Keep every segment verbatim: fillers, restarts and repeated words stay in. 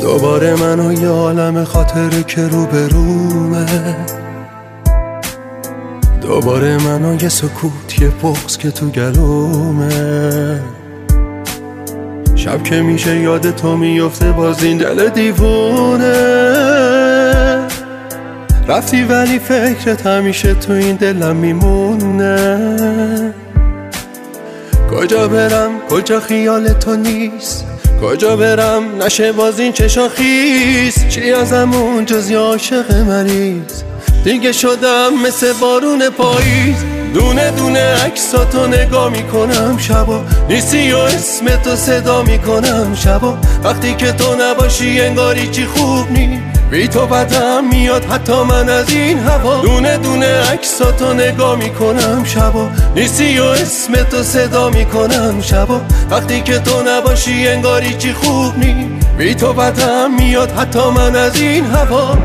دوباره من و یه عالم خاطره که رو به رومه، دوباره من و یه سکوت، یه بغض که تو گلومه. شب که میشه یاد تو میفته باز این دل دیوونه. رفتی ولی فکرت همیشه تو این دلم میمونه. کجا برم کجا خیال تو نیست، کجا برم نشه باز این چشا خیس. چی ازمون جز یه عاشق مریض، دیگه شدم مثل بارون پاییز. دونه دونه عکساتو نگاه میکنم شبا، نیستی و اسم تو صدا میکنم شبا. وقتی که تو نباشی انگاری چی خوب نی، بی تو بدم میاد حتی من از این هوا. دونه دونه عکساتو نگاه میکنم شبا، نیستی و اسم تو صدا میکنم شبا. وقتی که تو نباشی انگاری چی خوب نی، بی تو بدم میاد حتی من از این هوا.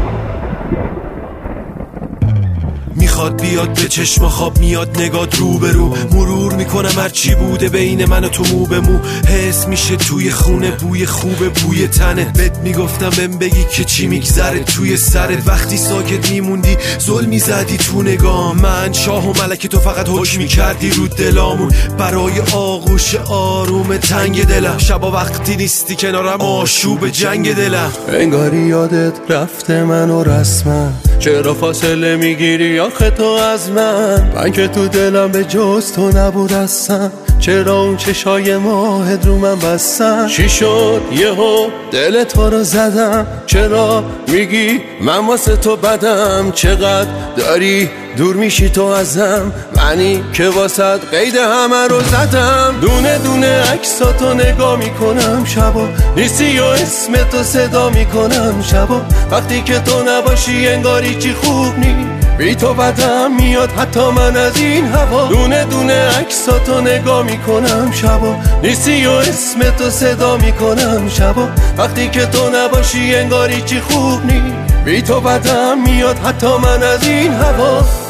میخواد بیاد به چشم خواب میاد نگات رو به رو، مرور میکنم هر چی بوده بین من و تو مو به مو. حس میشه توی خونه بوی خوبه بوی تنه، بهت میگفتم بهم بگی که چی میگذره توی سرت. وقتی ساکت میموندی زل میزدی تو نگاه من، شاه و ملک تو فقط حکم میکردی رو دلامون. برای آغوش آروم تنگ دلم، شبا وقتی نیستی کنارم آشوب جنگ دلم. انگاری یادت رفته من و رسمم، چرا فاصله میگیری آخه تو از من؟ من که تو دلم به جز تو نبود هستم، چرا اون چشای ماهت رو من بستم؟ چی شد یهو دل تو رو زدم؟ چرا میگی من واسه تو بدم؟ چقدر داری دور میشی تو ازم، منی که واسه قید همه رو زدم. دونه دونه عکساتو نگاه میکنم شبا، نیستی و اسم تو صدا میکنم شبا. وقتی که تو نباشی انگاری چی خوب نی، بی تو بدم میاد حتی من از این هوا. دونه دونه عکساتو نگاه میکنم شبا، نیستی و اسم تو صدا میکنم شبا. وقتی که تو نباشی انگاری چی خوب نی، بی تو بدم میاد حتی من از این هوا.